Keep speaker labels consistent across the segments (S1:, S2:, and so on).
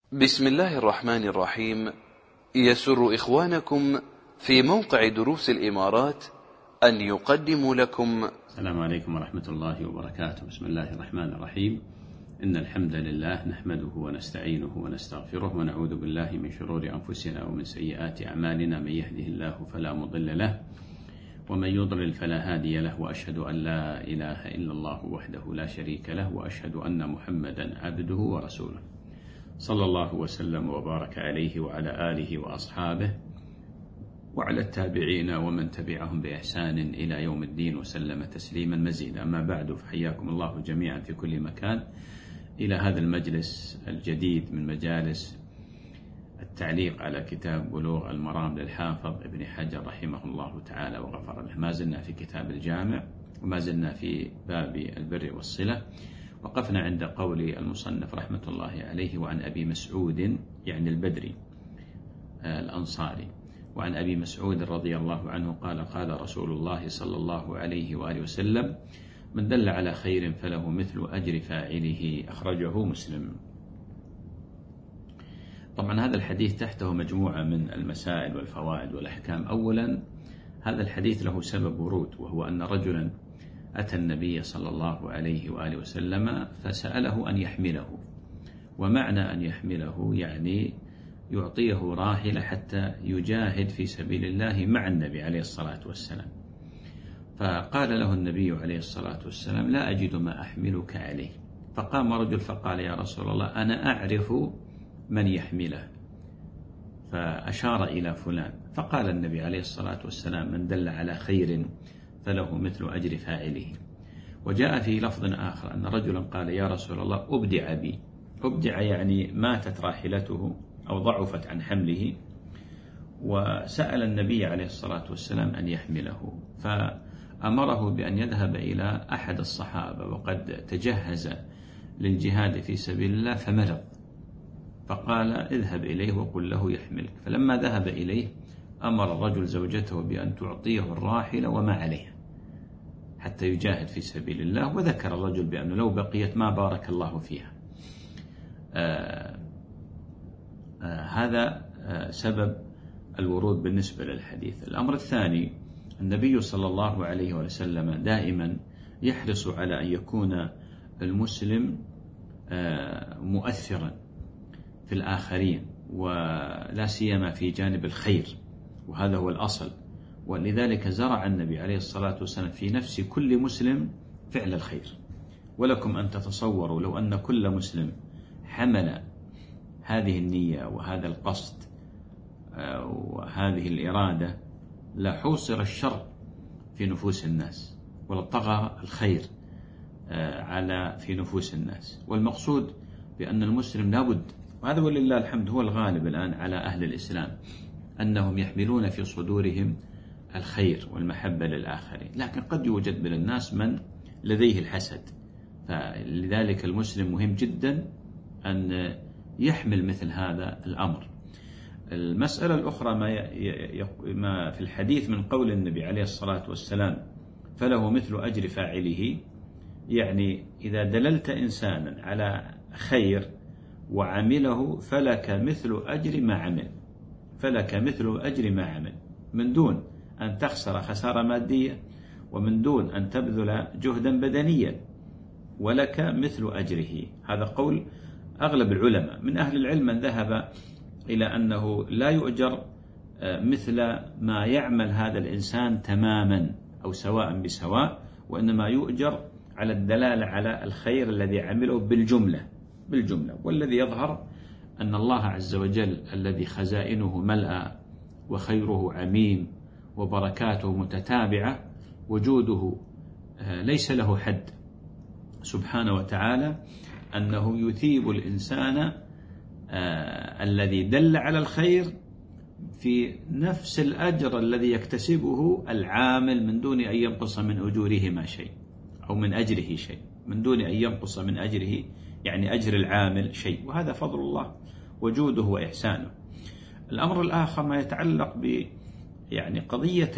S1: بسم الله الرحمن الرحيم. يسر إخوانكم في موقع دروس الإمارات أن يقدموا لكم.
S2: السلام عليكم ورحمة الله وبركاته. بسم الله الرحمن الرحيم. إن الحمد لله نحمده ونستعينه ونستغفره ونعوذ بالله من شرور أنفسنا ومن سيئات أعمالنا. من يهده الله فلا مضل له ومن يضلل فلا هادي له، وأشهد أن لا إله إلا الله وحده لا شريك له، وأشهد أن محمدا عبده ورسوله، صلى الله وسلم وبارك عليه وعلى آله وأصحابه وعلى التابعين ومن تبعهم بإحسان إلى يوم الدين وسلم تسليما مزيدا. أما بعد، فحياكم الله جميعا في كل مكان إلى هذا المجلس الجديد من مجالس التعليق على كتاب بلوغ المرام للحافظ ابن حجر رحمه الله تعالى وغفر له. ما زلنا في كتاب الجامع وما زلنا في باب البر والصلة. وقفنا عند قول المصنف رحمة الله عليه: وعن أبي مسعود، يعني البدري الأنصاري، وعن أبي مسعود رضي الله عنه قال: قال رسول الله صلى الله عليه وآله وسلم: من دل على خير فله مثل أجر فاعله. أخرجه مسلم. طبعا هذا الحديث تحته مجموعة من المسائل والفوائد والأحكام. أولا، هذا الحديث له سبب ورود، وهو أن رجلا أتى النبي صلى الله عليه وآله وسلم فسأله أن يحمله. ومعنى أن يحمله يعني يعطيه راحلة حتى يجاهد في سبيل الله مع النبي عليه الصلاة والسلام. فقال له النبي عليه الصلاة والسلام: لا أجد ما أحملك عليه. فقام رجل فقال: يا رسول الله، أنا أعرف من يحمله. فأشار إلى فلان. فقال النبي عليه الصلاة والسلام: من دل على خير فله مثل أجر فاعله. وجاء في لفظ آخر أن رجلا قال: يا رسول الله، أبدع بي. أبدع يعني ماتت راحلته أو ضعفت عن حمله، وسأل النبي عليه الصلاة والسلام أن يحمله. فأمره بأن يذهب إلى أحد الصحابة وقد تجهز للجهاد في سبيل الله فمرض، فقال: اذهب إليه وقل له يحملك. فلما ذهب إليه أمر الرجل زوجته بأن تعطيه الراحلة وما عليها حتى يجاهد في سبيل الله. وذكر الرجل بأنه لو بقيت ما بارك الله فيها. هذا سبب الورود بالنسبة للحديث. الأمر الثاني: النبي صلى الله عليه وسلم دائما يحرص على أن يكون المسلم مؤثرا في الآخرين، ولا سيما في جانب الخير، وهذا هو الأصل. ولذلك زرع النبي عليه الصلاة والسلام في نفس كل مسلم فعل الخير. ولكم أن تتصوروا لو أن كل مسلم حمل هذه النية وهذا القصد وهذه الإرادة لحوصر الشر في نفوس الناس ولطغى الخير في نفوس الناس. والمقصود بأن المسلم لابد، وهذا ولله الحمد هو الغالب الآن على أهل الإسلام، أنهم يحملون في صدورهم الخير والمحبة للآخرين. لكن قد يوجد من الناس من لديه الحسد، فلذلك المسلم مهم جدا أن يحمل مثل هذا الأمر. المسألة الأخرى ما في الحديث من قول النبي عليه الصلاة والسلام: فله مثل أجر فاعله، يعني إذا دللت إنسانا على خير وعمله فلك مثل أجر ما عمل، فلك مثل أجر ما عمل، من دون أن تخسر خسارة مادية ومن دون أن تبذل جهدا بدنيا، ولك مثل أجره. هذا قول أغلب العلماء. من أهل العلم من ذهب إلى أنه لا يؤجر مثل ما يعمل هذا الإنسان تماما أو سواء بسواء، وإنما يؤجر على الدلالة على الخير الذي عمله بالجملة. والذي يظهر أن الله عز وجل الذي خزائنه ملأى وخيره عميم وبركاته متتابعة، وجوده ليس له حد سبحانه وتعالى، أنه يثيب الإنسان الذي دل على الخير في نفس الأجر الذي يكتسبه العامل من دون أن ينقص من أجورهما شيء أو من أجره شيء، من دون أن ينقص من أجره يعني أجر العامل شيء. وهذا فضل الله وجوده وإحسانه. الأمر الآخر ما يتعلق يعني قضية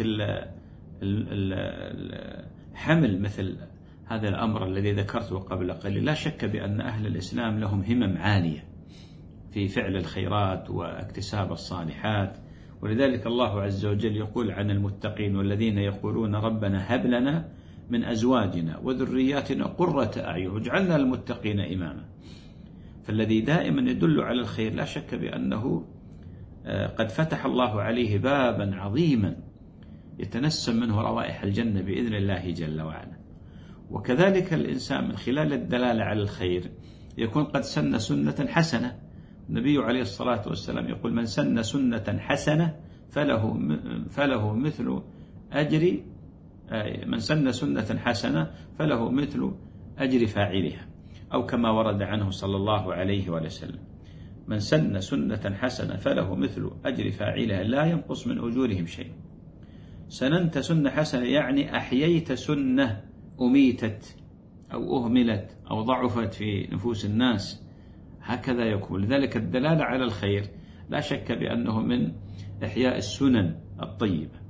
S2: حمل مثل هذا الأمر الذي ذكرته قبل قليل. لا شك بأن أهل الإسلام لهم همم عالية في فعل الخيرات واكتساب الصالحات. ولذلك الله عز وجل يقول عن المتقين: والذين يقولون ربنا هب لنا من أزواجنا وذرياتنا قرة أعين واجعلنا للمتقين إماما. فالذي دائما يدل على الخير لا شك بأنه قد فتح الله عليه بابا عظيما يتنسم منه روائح الجنة بإذن الله جل وعلا. وكذلك الإنسان من خلال الدلالة على الخير يكون قد سن سنة حسنة. النبي عليه الصلاة والسلام يقول: من سن سنة حسنة فله مثل أجر من سن سنة حسنة فله مثل أجر فاعلها، أو كما ورد عنه صلى الله عليه وسلم: من سن سنة حسنة فله مثل أجر فاعلها لا ينقص من أجورهم شيء. سننت سنة حسنة يعني أحييت سنة أميتت أو أهملت أو ضعفت في نفوس الناس، هكذا يكون. لذلك الدلالة على الخير لا شك بأنه من إحياء السنن الطيبة.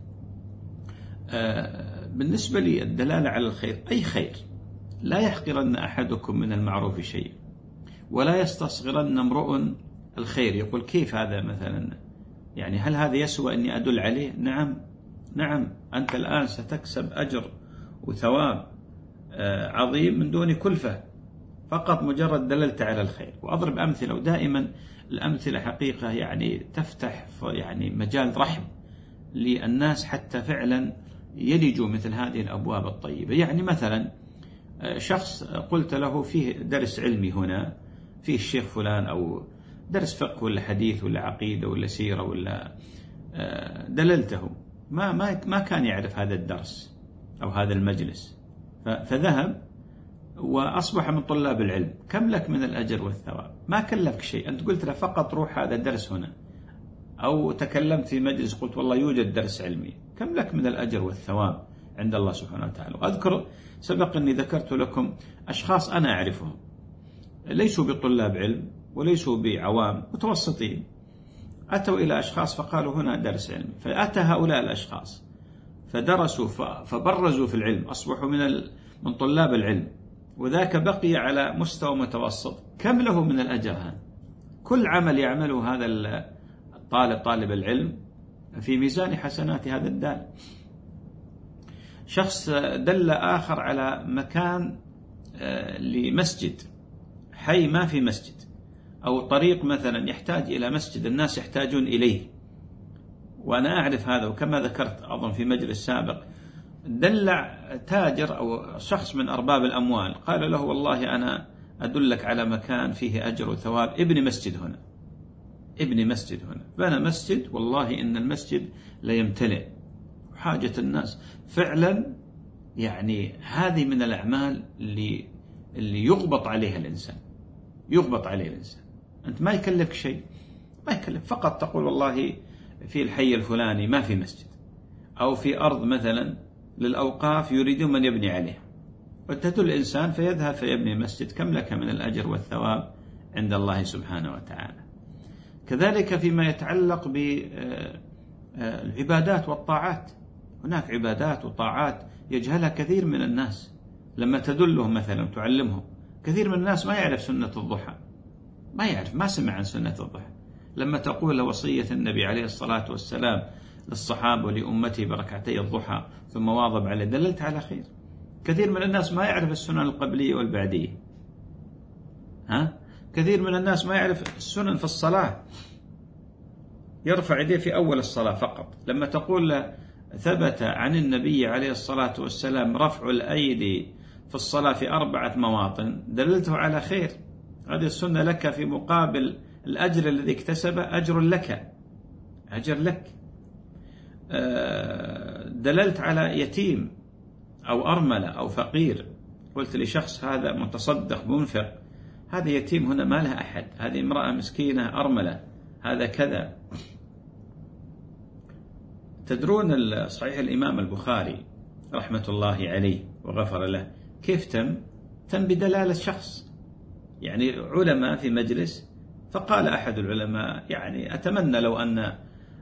S2: بالنسبة لي الدلالة على الخير أي خير، لا يحقرن أحدكم من المعروف شيء ولا يستصغرن امرؤ الخير. يقول: كيف هذا مثلا؟ يعني هل هذا يسوى أني أدل عليه؟ نعم، أنت الآن ستكسب أجر وثواب عظيم من دون كلفة، فقط مجرد دللت على الخير. وأضرب أمثلة، ودائما الأمثلة حقيقة يعني تفتح يعني مجال رحب للناس حتى فعلا يلجوا مثل هذه الأبواب الطيبة. يعني مثلا شخص قلت له فيه درس علمي هنا، فيه الشيخ فلان، أو درس فقه ولا حديث ولا عقيدة ولا سيرة ولا دللته، ما كان يعرف هذا الدرس أو هذا المجلس، فذهب وأصبح من طلاب العلم. كم لك من الأجر والثواب؟ ما كلفك شيء، أنت قلت له فقط روح هذا الدرس هنا، أو تكلمت في مجلس قلت والله يوجد درس علمي، كم لك من الأجر والثواب عند الله سبحانه وتعالى. وأذكر سبق أني ذكرت لكم أشخاص أنا أعرفهم ليسوا بطلاب علم وليسوا بعوام، متوسطين، أتوا إلى أشخاص فقالوا هنا درس علمي، فأتى هؤلاء الأشخاص فدرسوا فبرزوا في العلم، أصبحوا من طلاب العلم، وذاك بقي على مستوى متوسط. كم له من الأجر هذا؟ كل عمل يعمله هذا طالب العلم في ميزان حسنات هذا الدال. شخص دل آخر على مكان لمسجد، حي ما في مسجد، أو طريق مثلا يحتاج إلى مسجد، الناس يحتاجون إليه، وأنا أعرف هذا. وكما ذكرت أظن في مجلس سابق، دل تاجر أو شخص من أرباب الأموال، قال له والله أنا أدلك على مكان فيه أجر وثواب، ابني مسجد هنا، بنى مسجد، والله إن المسجد لا يمتلئ حاجة الناس فعلا. يعني هذه من الأعمال اللي يغبط عليها الإنسان. أنت ما يكلفك شيء، ما يكلف، فقط تقول والله في الحي الفلاني ما في مسجد، أو في أرض مثلا للأوقاف يريدون من يبني عليها، وتدل الإنسان فيذهب فيبني مسجد، كم لك من الأجر والثواب عند الله سبحانه وتعالى. كذلك فيما يتعلق بالعبادات والطاعات، هناك عبادات وطاعات يجهلها كثير من الناس، لما تدلهم مثلا تعلمهم. كثير من الناس ما يعرف سنة الضحى، ما سمع عن سنة الضحى. لما تقول وصية النبي عليه الصلاة والسلام للصحابة ولأمته بركعتي الضحى ثم واظب عليه، دللت على خير. كثير من الناس ما يعرف السنن القبلية والبعدية، كثير من الناس ما يعرف السنن في الصلاة، يرفع يديه في أول الصلاة فقط. لما تقول ثبت عن النبي عليه الصلاة والسلام رفع الأيدي في الصلاة في 4 مواطن، دللته على خير. هذه السنة لك في مقابل الأجر الذي اكتسبه، أجر لك. دللت على يتيم أو أرملة أو فقير، قلت لشخص هذا متصدق منفق، هذا يتيم هنا ما لها أحد، هذه امرأة مسكينة أرملة، هذا كذا. تدرون صحيح الإمام البخاري رحمة الله عليه وغفر له كيف تم بدلالة شخص، يعني علماء في مجلس، فقال أحد العلماء يعني أتمنى لو أن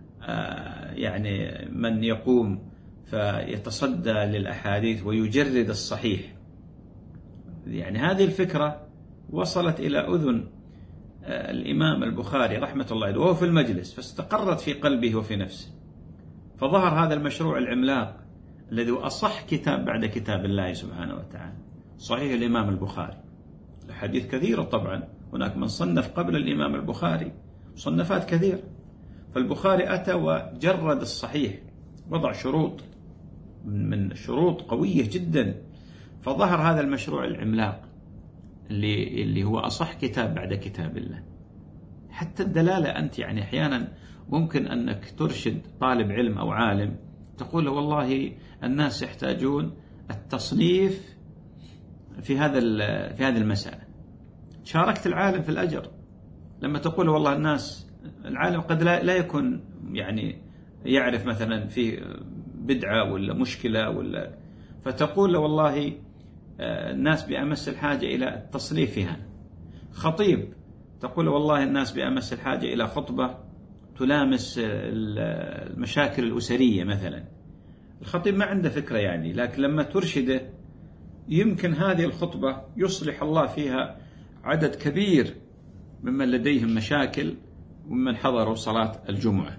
S2: يعني من يقوم فيتصدى للأحاديث ويجرد الصحيح. يعني هذه الفكرة وصلت إلى أذن الإمام البخاري رحمة الله عليه وهو في المجلس، فاستقرت في قلبه وفي نفسه، فظهر هذا المشروع العملاق الذي هو أصح كتاب بعد كتاب الله سبحانه وتعالى، صحيح الإمام البخاري. الحديث كثيرة طبعا، هناك من صنف قبل الإمام البخاري مصنفات كثيرة، فالبخاري أتى وجرد الصحيح، وضع شروط من شروط قوية جدا، فظهر هذا المشروع العملاق اللي هو أصح كتاب بعد كتاب الله. حتى الدلالة أنت يعني أحيانا ممكن أنك ترشد طالب علم أو عالم، تقول له والله الناس يحتاجون التصنيف في هذه المسألة، شاركت العالم في الأجر. لما تقول والله العالم قد لا يكون يعني يعرف مثلا في بدعة ولا مشكلة فتقول له والله الناس بأمس الحاجة إلى التصنيف فيها. خطيب تقول والله الناس بأمس الحاجة إلى خطبة تلامس المشاكل الأسرية مثلا. الخطيب ما عنده فكرة يعني، لكن لما ترشده يمكن هذه الخطبة يصلح الله فيها عدد كبير ممن لديهم مشاكل ومن حضروا صلاة الجمعة.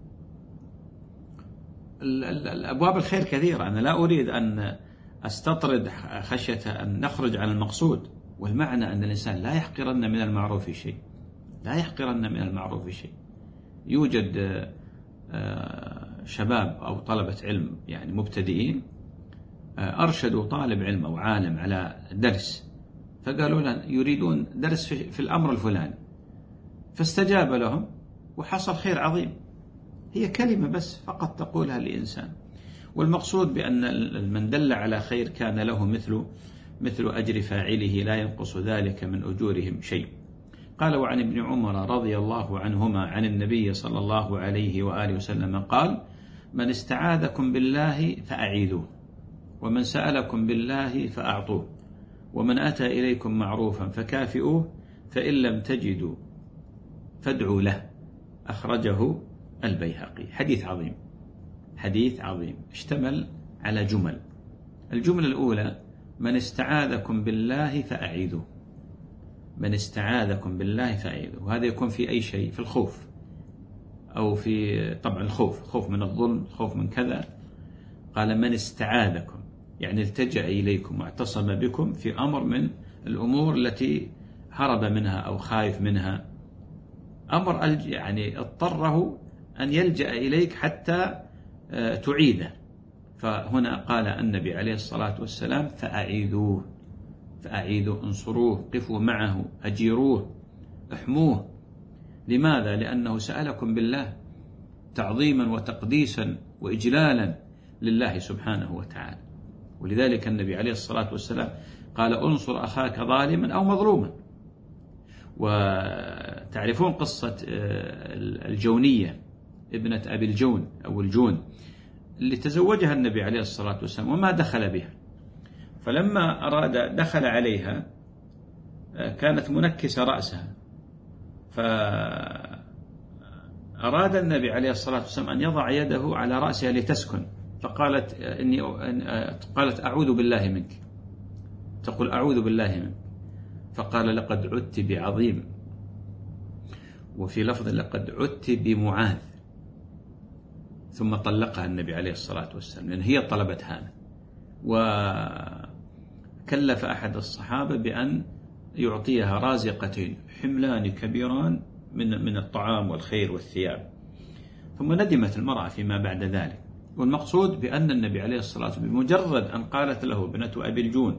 S2: الأبواب الخير كثيرة، أنا لا أريد أن أستطرد خشية أن نخرج عن المقصود، والمعنى أن الإنسان لا يحقرن من المعروف شيء، لا يحقرن من المعروف شيء. يوجد شباب أو طلبة علم يعني مبتدئين أرشدوا طالب علم أو عالم على درس، فقالوا له يريدون درس في الأمر الفلاني، فاستجاب لهم وحصل خير عظيم. هي كلمة بس فقط تقولها لإنسان، والمقصود بأن من دل على خير كان له مثل أجر فاعله لا ينقص ذلك من أجورهم شيء. قال وعن ابن عمر رضي الله عنهما عن النبي صلى الله عليه وآله وسلم قال من استعاذكم بالله فأعيذوه، ومن سألكم بالله فأعطوه، ومن أتى إليكم معروفا فكافئوه، فإن لم تجدوا فادعوا له. أخرجه البيهقي. حديث عظيم، حديث عظيم اشتمل على جمل. الجملة الأولى من استعاذكم بالله فأعيذوه، من استعاذكم بالله فأعيذوه، وهذا يكون في أي شيء، في الخوف أو في طبعا الخوف، خوف من الظلم، خوف من كذا. قال من استعاذكم يعني التجأ إليكم واعتصم بكم في أمر من الأمور التي هرب منها أو خايف منها، أمر يعني اضطره أن يلجأ إليك حتى تعيده. فهنا قال النبي عليه الصلاة والسلام فأعيذوه، فأعيذوه، انصروه، قفوا معه، أجيروه، احموه. لماذا؟ لأنه سألكم بالله تعظيما وتقديسا وإجلالا لله سبحانه وتعالى. ولذلك النبي عليه الصلاة والسلام قال انصر أخاك ظالما أو مظلوما. وتعرفون قصة الجونية ابنة أبي الجون أو الجون اللي تزوجها النبي عليه الصلاة والسلام وما دخل بها، فلما أراد دخل عليها كانت منكسة رأسها، فأراد النبي عليه الصلاة والسلام أن يضع يده على رأسها لتسكن، فقالت قالت أعوذ بالله منك، تقول أعوذ بالله منك، فقال لقد عدت بعظيم، وفي لفظ لقد عدت بمعاذ، ثم طلقها النبي عليه الصلاة والسلام لأن هي طلبت هذا. وكلف أحد الصحابة بأن يعطيها رازقتين حملان كبيران من الطعام والخير والثياب، ثم ندمت المرأة فيما بعد ذلك. والمقصود بأن النبي عليه الصلاة والسلام بمجرد أن قالت له ابنة أبي الجون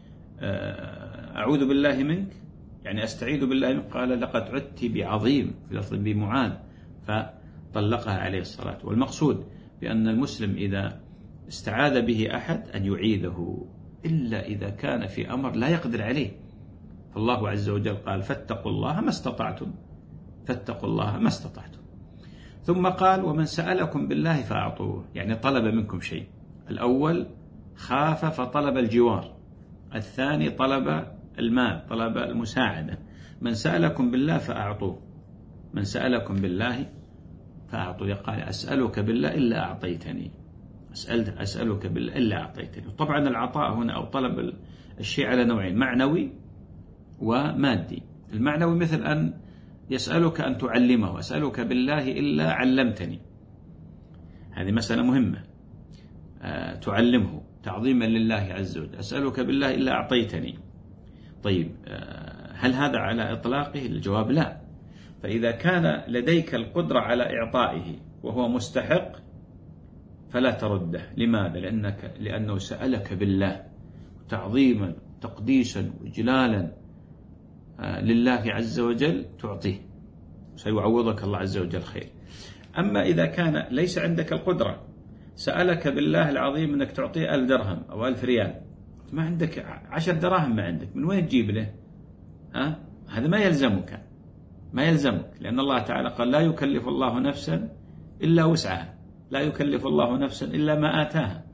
S2: أعوذ بالله منك يعني أستعيذ بالله منك، قال لقد عدت بعظيم في لفظ بمعاذ، فطلقها عليه الصلاة. والمقصود بأن المسلم إذا استعاذ به أحد أن يعيذه إلا إذا كان في أمر لا يقدر عليه، فالله عز وجل قال فاتقوا الله ما استطعتم، فاتقوا الله ما استطعتم. ثم قال ومن سألكم بالله فأعطوه، يعني طلب منكم شيء. الأول خاف فطلب الجوار، الثاني طلب المال، طلب المساعدة. من سألكم بالله فأعطوه، من سألكم بالله فأعطوه. قال أسألك بالله إلا أعطيتني، أسألك بالله إلا أعطيتني. طبعا العطاء هنا أو طلب الشيء على نوعين، معنوي ومادي. المعنوي مثل أن يسألك أن تعلمه، أسألك بالله إلا علمتني. هذه مسألة مهمة، تعلمه تعظيما لله عز وجل. أسألك بالله إلا أعطيتني. طيب، هل هذا على إطلاقه؟ الجواب لا. فإذا كان لديك القدرة على إعطائه وهو مستحق فلا ترده. لماذا؟ لأنه سألك بالله تعظيما تقديسا وإجلالا لله عز وجل، تعطيه، سيعوضك الله عز وجل خير. أما إذا كان ليس عندك القدرة، سألك بالله العظيم أنك تعطيه 1000 درهم أو 1000 ريال، ما عندك 10 دراهم، ما عندك، من وين تجيب له؟ هذا ما يلزمك، ما يلزمك، لأن الله تعالى قال لا يكلف الله نفسا إلا وسعها، لا يكلف الله نفسا إلا ما آتاها.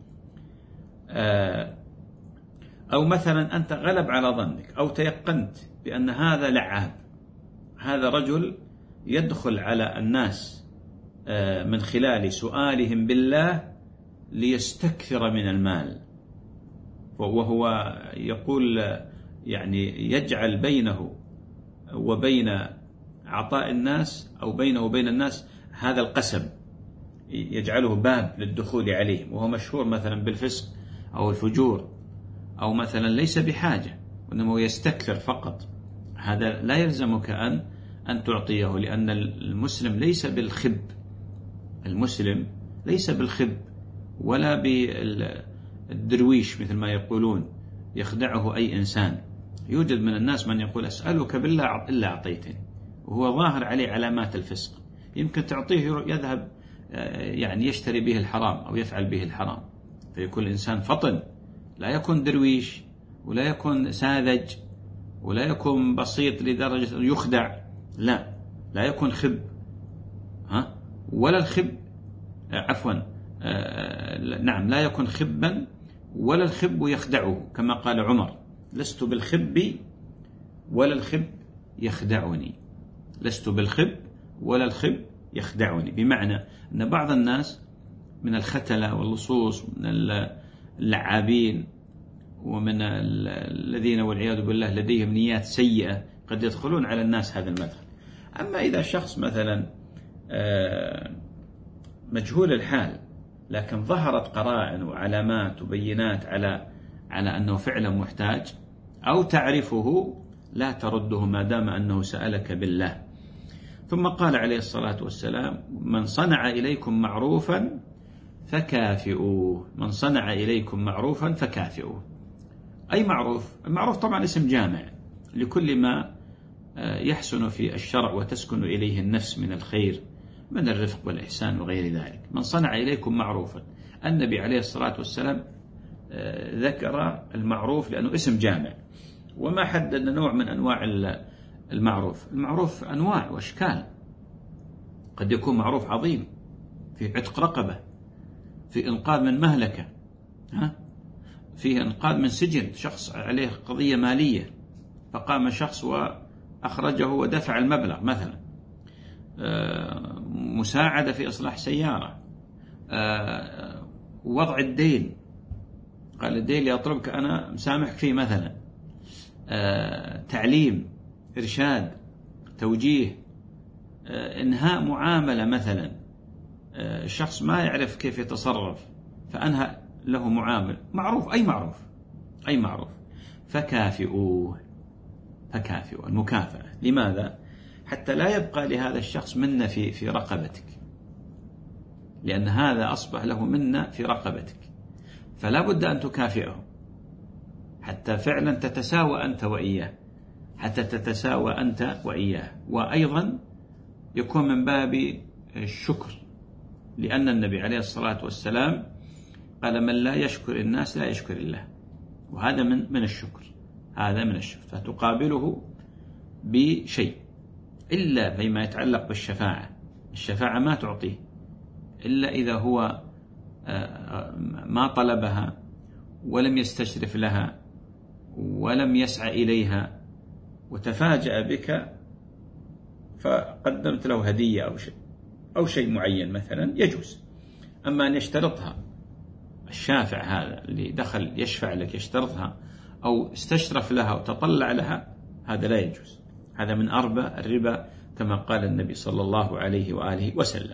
S2: أو مثلا أنت غلب على ظنك أو تيقنت بأن هذا لعاب، هذا رجل يدخل على الناس من خلال سؤالهم بالله ليستكثر من المال، وهو يقول يعني يجعل بينه وبين عطاء الناس أو بينه وبين الناس هذا القسم، يجعله باب للدخول عليهم، وهو مشهور مثلا بالفسق أو الفجور، أو مثلا ليس بحاجة وإنما يستكثر فقط. هذا لا يلزمك أن تعطيه، لأن المسلم ليس بالخب، المسلم ليس بالخب ولا بالدرويش مثل ما يقولون يخدعه أي إنسان. يوجد من الناس من يقول أسألك بالله إلا أعطيتني، وهو ظاهر عليه علامات الفسق، يمكن تعطيه يذهب يعني يشتري به الحرام أو يفعل به الحرام. فيكون الإنسان فطن، لا يكون درويش ولا يكون ساذج ولا يكون بسيط لدرجة أن يخدع، لا يكون خب، ولا الخب عفوا نعم، لا يكون خبا ولا الخب يخدعه، كما قال عمر لست بالخب ولا الخب يخدعني، لست بالخب ولا الخب يخدعني. بمعنى أن بعض الناس من الختلة واللصوص ومن اللعابين ومن الذين والعياذ بالله لديهم نيات سيئة قد يدخلون على الناس هذا المدخل. أما إذا شخص مثلا مجهول الحال لكن ظهرت قرائن وعلامات وبينات على أنه فعلا محتاج أو تعرفه، لا ترده ما دام أنه سألك بالله. ثم قال عليه الصلاة والسلام من صنع إليكم معروفا فكافئوه، من صنع إليكم معروفا فكافئوه. أي معروف؟ المعروف طبعا اسم جامع لكل ما يحسن في الشرع وتسكن إليه النفس من الخير، من الرفق والإحسان وغير ذلك. من صنع إليكم معروفا، النبي عليه الصلاة والسلام ذكر المعروف لأنه اسم جامع، وما حدد نوع من أنواع المعروف. المعروف أنواع وأشكال، قد يكون معروف عظيم في عتق رقبة، في إنقاذ من مهلكة، فيه إنقاذ من سجن، شخص عليه قضية مالية فقام شخص وأخرجه ودفع المبلغ مثلا، مساعدة في إصلاح سيارة، وضع الدين، قال الدين يطلبك أنا مسامحك فيه مثلا، تعليم، إرشاد، توجيه، إنهاء معاملة مثلا، الشخص ما يعرف كيف يتصرف فأنهى له معامل، معروف. أي معروف فكافئوه، المكافأة. لماذا؟ حتى لا يبقى لهذا الشخص منة في رقبتك، لأن هذا أصبح له منة في رقبتك، فلا بد أن تكافئه حتى فعلا تتساوى أنت وإياه، وأيضا يكون من باب الشكر، لأن النبي عليه الصلاة والسلام قال من لا يشكر الناس لا يشكر الله، وهذا من الشكر، فتقابله بشيء، إلا فيما يتعلق بالشفاعة. الشفاعة ما تعطيه إلا إذا هو ما طلبها ولم يستشرف لها ولم يسعى إليها، وتفاجأ بك فقدمت له هدية أو شيء معين مثلا، يجوز. أما أن يشترطها الشافع، هذا اللي دخل يشفع لك يشترطها أو استشرف لها وتطلع لها، هذا لا يجوز، هذا من أربى الربا كما قال النبي صلى الله عليه وآله وسلم.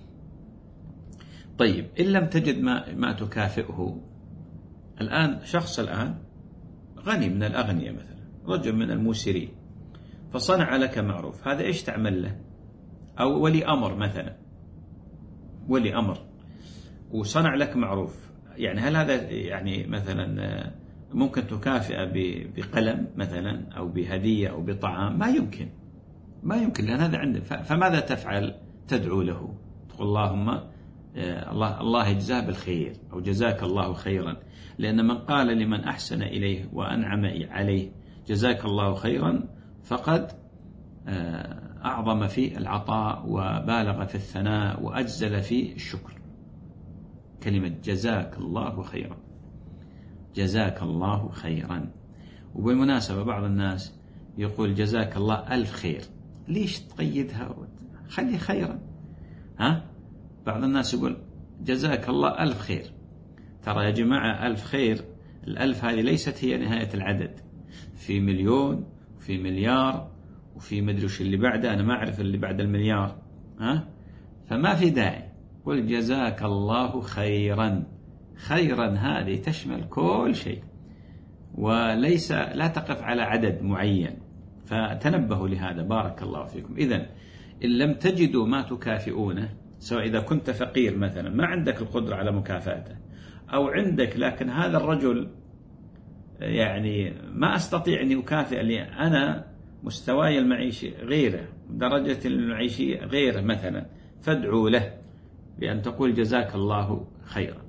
S2: طيب، إن لم تجد ما تكافئه، الآن شخص غني من الأغنياء، مثلا رجل من الموسرين، فصنع لك معروف، هذا إيش تعمل له؟ أو ولي أمر مثلا، ولي أمر وصنع لك معروف، يعني هل هذا يعني مثلا ممكن تكافئ بقلم مثلا أو بهدية أو بطعام؟ ما يمكن لأن هذا عنده. فماذا تفعل؟ تدعو له، تقول اللهم الله يجزاه بالخير أو جزاك الله خيرا، لأن من قال لمن أحسن إليه وأنعم عليه جزاك الله خيرا فقد أعظم في العطاء وبالغ في الثناء وأجزل في الشكر. كلمة جزاك الله خيرا، جزاك الله خيرا. وبالمناسبة بعض الناس يقول جزاك الله ألف خير، ليش تقيدها؟ خلي خيرا. بعض الناس يقول جزاك الله ألف خير. ترى يا جماعة ألف خير، الألف هذه ليست هي نهاية العدد، في مليون وفي مليار وفي مدري وش اللي بعده، أنا ما أعرف اللي بعد المليار. فما في داعي، قل جزاك الله خيرا. خيرا هذه تشمل كل شيء، وليس لا تقف على عدد معين، فتنبهوا لهذا. بارك الله فيكم. إذن إن لم تجدوا ما تكافئونه، سواء إذا كنت فقير مثلا ما عندك القدرة على مكافأته، أو عندك لكن هذا الرجل يعني ما أستطيع أن أكافئ، لي أنا مستواي المعيشي غيره، درجة المعيشي غيره مثلا، فادعوا له بأن تقول جزاك الله خيرا.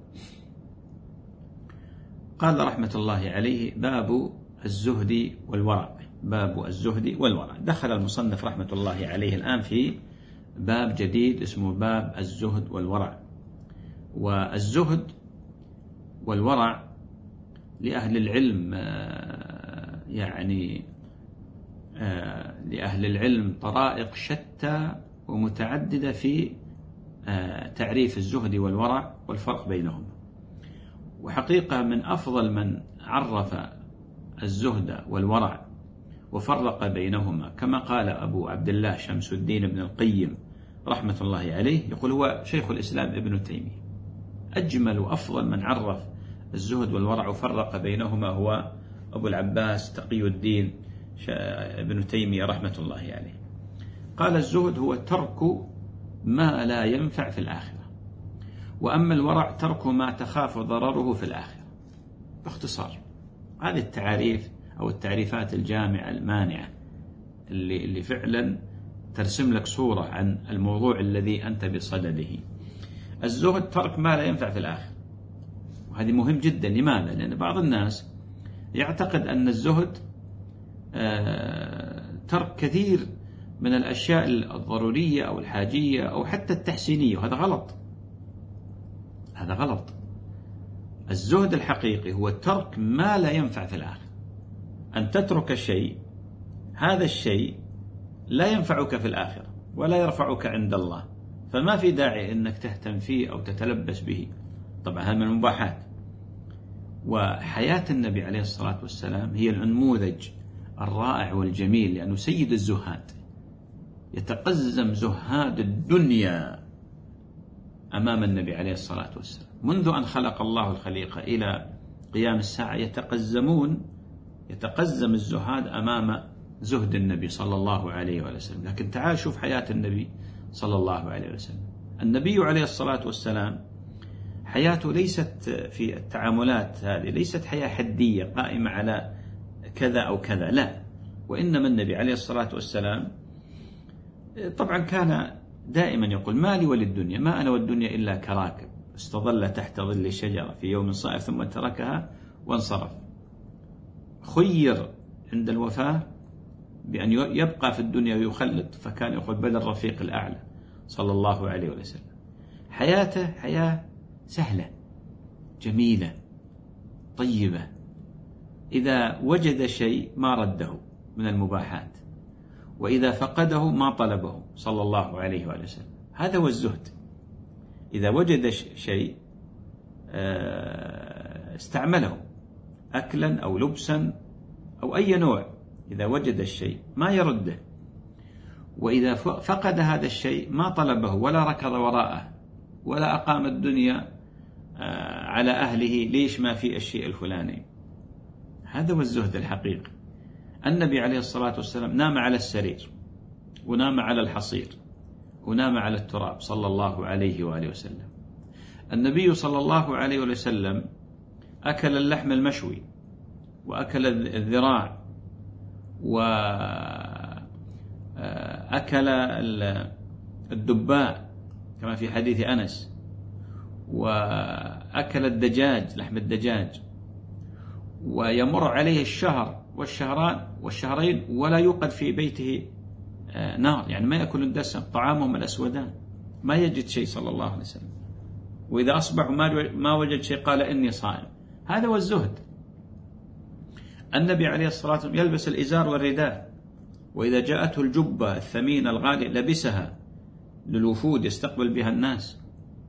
S2: قال رحمة الله عليه: باب الزهد والورع. باب الزهد والورع. دخل المصنف رحمة الله عليه الآن في باب جديد اسمه باب الزهد والورع. والزهد والورع لأهل العلم يعني لأهل العلم طرائق شتى ومتعددة في تعريف الزهد والورع والفرق بينهم. وحقيقة من أفضل من عرف الزهد والورع وفرق بينهما، كما قال أبو عبد الله شمس الدين بن القيم رحمة الله عليه، يقول هو شيخ الإسلام ابن تيمية. أجمل وأفضل من عرف الزهد والورع وفرق بينهما هو أبو العباس تقي الدين ابن تيمية رحمة الله عليه. قال: الزهد هو ترك ما لا ينفع في الآخرة، وأما الورع ترك ما تخاف ضرره في الآخرة. باختصار هذه التعاريف أو التعريفات الجامعة المانعة اللي فعلا ترسم لك صورة عن الموضوع الذي أنت بصدده. الزهد ترك ما لا ينفع في الآخرة، وهذه مهم جدا. لماذا؟ لأن بعض الناس يعتقد أن الزهد ترك كثير من الأشياء الضرورية أو الحاجية أو حتى التحسينية، وهذا غلط. هذا غلط. الزهد الحقيقي هو ترك ما لا ينفع في الآخرة. أن تترك شيء، هذا الشيء لا ينفعك في الآخرة ولا يرفعك عند الله، فما في داعي أنك تهتم فيه أو تتلبس به. طبعا هذا من المباحات. وحياة النبي عليه الصلاة والسلام هي النموذج الرائع والجميل، لأنه سيد الزهاد. يتقزم زهاد الدنيا أمام النبي عليه الصلاة والسلام. منذ أن خلق الله الخليقة إلى قيام الساعة يتقزم الزهاد أمام زهد النبي صلى الله عليه وسلم. لكن تعال شوف حياة النبي صلى الله عليه وسلم. النبي عليه الصلاة والسلام حياته ليست في التعاملات هذه، ليست حياة حدية قائمة على كذا أو كذا، لا. وإنما النبي عليه الصلاة والسلام طبعا كان دائما يقول: ما لي وللدنيا، ما أنا والدنيا إلا كراكب استظل تحت ظل شجرة في يوم صائف ثم تركها وانصرف. خير عند الوفاة بأن يبقى في الدنيا ويخلد، فكان يقول: بل الرفيق الأعلى صلى الله عليه وسلم. حياته حياة سهلة جميلة طيبة. إذا وجد شيء ما رده من المباحات، وإذا فقده ما طلبه صلى الله عليه وسلم. هذا هو الزهد. إذا وجد شيء استعمله، أكلا أو لبسا أو أي نوع، إذا وجد الشيء ما يرده. وإذا فقد هذا الشيء ما طلبه ولا ركض وراءه ولا أقام الدنيا على أهله، ليش ما في الشيء الفلاني. هذا هو الزهد الحقيقي. النبي عليه الصلاة والسلام نام على السرير، ونام على الحصير، ونام على التراب صلى الله عليه وآله وسلم. النبي صلى الله عليه وسلم أكل اللحم المشوي، وأكل الذراع، وأكل الدباء كما في حديث أنس، وأكل الدجاج، لحم الدجاج، ويمر عليه الشهر والشهرين ولا يوقد في بيته نار، يعني ما يأكل الدسم، طعامهم الأسودان، ما يجد شيء صلى الله عليه وسلم. وإذا أصبح ما وجد شيء قال إني صائم. هذا هو الزهد. النبي عليه الصلاة والسلام يلبس الإزار والرداء، وإذا جاءته الجبة الثمينة الغالية لبسها للوفود يستقبل بها الناس،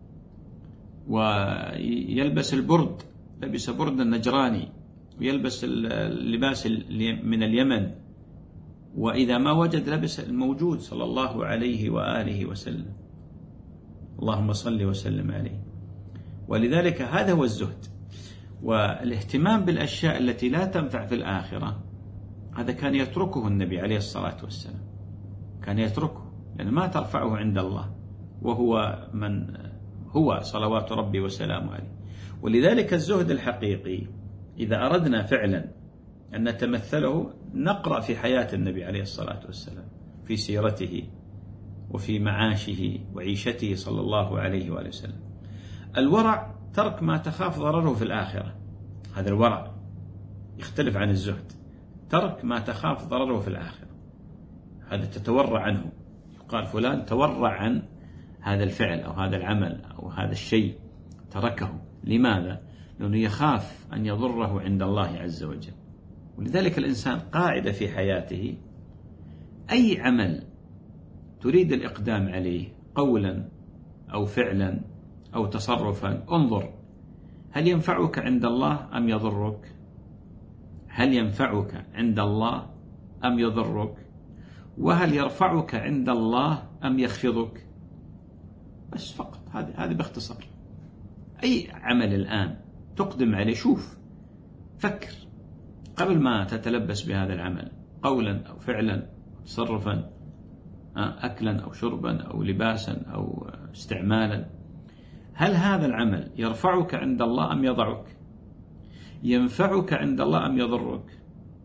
S2: ويلبس البرد، لبس برد النجراني، ويلبس اللباس من اليمن، وإذا ما وجد لبس الموجود صلى الله عليه وآله وسلم. اللهم صل وسلم عليه. ولذلك هذا هو الزهد. والاهتمام بالأشياء التي لا تنفع في الآخرة هذا كان يتركه النبي عليه الصلاة والسلام، كان يتركه لأن ما ترفعه عند الله، وهو من هو صلوات ربي وسلامه عليه. ولذلك الزهد الحقيقي إذا أردنا فعلا أن نتمثله نقرأ في حياة النبي عليه الصلاة والسلام، في سيرته وفي معاشه وعيشته صلى الله عليه وآله وسلم. الورع ترك ما تخاف ضرره في الآخرة، هذا الورع يختلف عن الزهد. ترك ما تخاف ضرره في الآخرة، هذا تتورع عنه، يقال فلان تورع عن هذا الفعل أو هذا العمل أو هذا الشيء، تركه. لماذا؟ لأنه يخاف أن يضره عند الله عز وجل. ولذلك الإنسان قاعدة في حياته، أي عمل تريد الإقدام عليه قولا أو فعلا أو تصرفا، انظر هل ينفعك عند الله أم يضرك؟ هل ينفعك عند الله أم يضرك؟ وهل يرفعك عند الله أم يخفضك؟ بس فقط، هذه باختصار. أي عمل الآن تقدم عليه، شوف، فكر قبل ما تتلبس بهذا العمل، قولا أو فعلا تصرفا، أكلا أو شربا أو لباسا أو استعمالا، هل هذا العمل يرفعك عند الله أم يضعك؟ ينفعك عند الله أم يضرك؟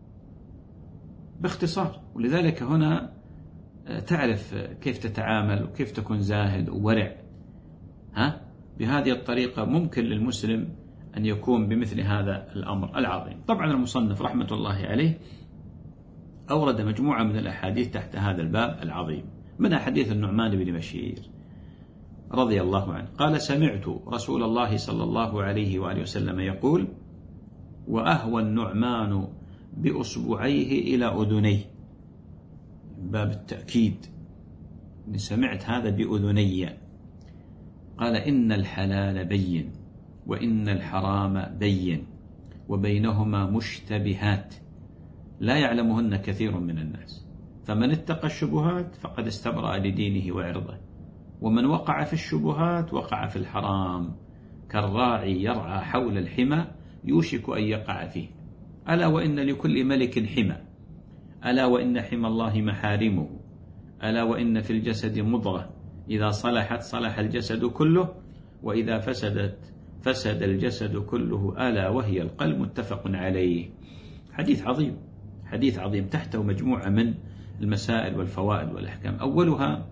S2: باختصار. ولذلك هنا تعرف كيف تتعامل وكيف تكون زاهد وورع. بهذه الطريقة ممكن للمسلم أن يكون بمثل هذا الأمر العظيم. طبعا المصنف رحمة الله عليه أورد مجموعة من الأحاديث تحت هذا الباب العظيم، منها حديث النعمان بن بشير رضي الله عنه قال: سمعت رسول الله صلى الله عليه وآله وسلم يقول: وأهوى النعمان بأصبعيه إلى أذنيه، باب التأكيد، سمعت هذا بأذني. قال: إن الحلال بين وإن الحرام بين وبينهما مشتبهات لا يعلمهن كثير من الناس، فمن اتقى الشبهات فقد استبرأ لدينه وعرضه، ومن وقع في الشبهات وقع في الحرام، كالراعي يرعى حول الحمى يوشك أن يقع فيه. ألا وإن لكل ملك حمى، ألا وإن حمى الله محارمه، ألا وإن في الجسد مضغة إذا صلحت صلح الجسد كله، وإذا فسدت فسد الجسد كله، ألا وهي القلب، متفق عليه. حديث عظيم، حديث عظيم تحته مجموعة من المسائل والفوائد والأحكام. أولها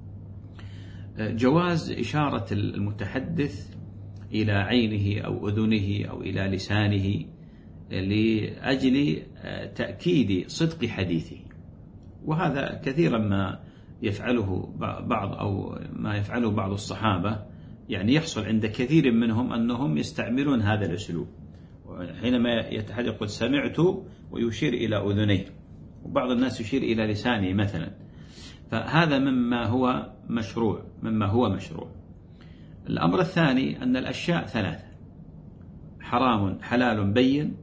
S2: جواز إشارة المتحدث إلى عينه أو أذنه أو إلى لسانه لأجل تأكيد صدق حديثه، وهذا كثيرا ما يفعله بعض أو ما يفعله بعض الصحابة، يعني يحصل عند كثير منهم أنهم يستعملون هذا الأسلوب، حينما يتحدث يقول سمعت ويشير إلى أذنيه، وبعض الناس يشير إلى لسانه مثلا، فهذا مما هو مشروع. الأمر الثاني أن الأشياء ثلاثة: حلال بين،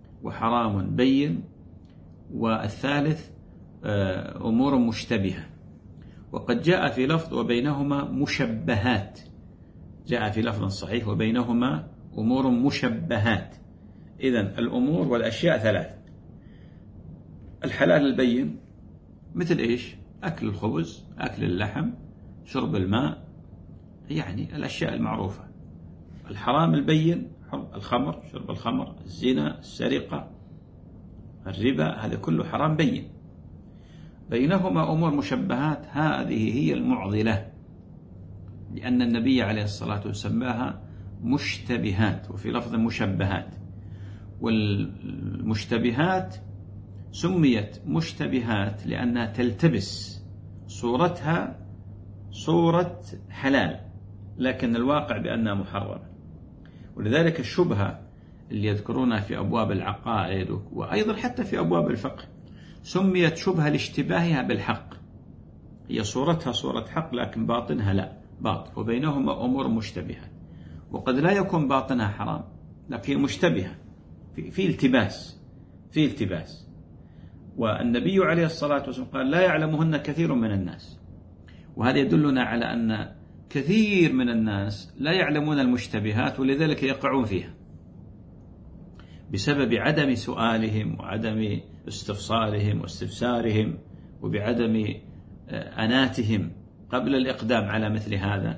S2: وحرام بين، والثالث أمور مشتبهة. وقد جاء في لفظ وبينهما مشبهات، جاء في لفظ صحيح وبينهما أمور مشبهات. إذن الأمور والأشياء ثلاث: الحلال البين مثل إيش؟ أكل الخبز، أكل اللحم، شرب الماء، يعني الأشياء المعروفة. الحرام البين الخمر، شرب الخمر، الزنا، السرقة، الربا، هذا كله حرام بين. بينهما أمور مشبهات، هذه هي المعضلة، لأن النبي عليه الصلاة والسلام سماها مشتبهات وفي لفظ مشبهات. والمشتبهات سميت مشتبهات لأنها تلتبس صورتها صورة حلال لكن الواقع بأنها محرمة. ولذلك الشبهة اللي يذكرونها في أبواب العقائد وأيضا حتى في أبواب الفقه سميت شبهة لاشتباهها بالحق، هي صورتها صورة حق لكن باطنها لا، باطل. وبينهما أمور مشتبهة، وقد لا يكون باطنها حرام لكن مشتبهة، في التباس. والنبي عليه الصلاة والسلام قال لا يعلمهن كثير من الناس، وهذا يدلنا على أن كثير من الناس لا يعلمون المشتبهات ولذلك يقعون فيها بسبب عدم سؤالهم وعدم استفصالهم واستفسارهم وبعدم أناتهم قبل الإقدام على مثل هذا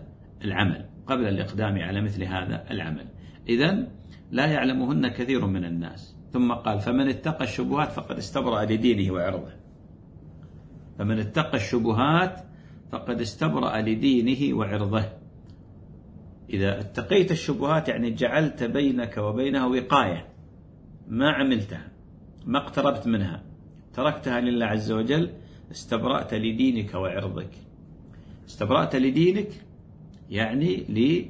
S2: العمل. إذن لا يعلمهن كثير من الناس. ثم قال فمن اتقى الشبهات فقد استبرأ لدينه وعرضه. فمن اتقى الشبهات فقد استبرأ لدينه وعرضه. إذا اتقيت الشبهات يعني جعلت بينك وبينها وقاية، ما عملتها، ما اقتربت منها، تركتها لله عز وجل، استبرأت لدينك وعرضك. استبرأت لدينك يعني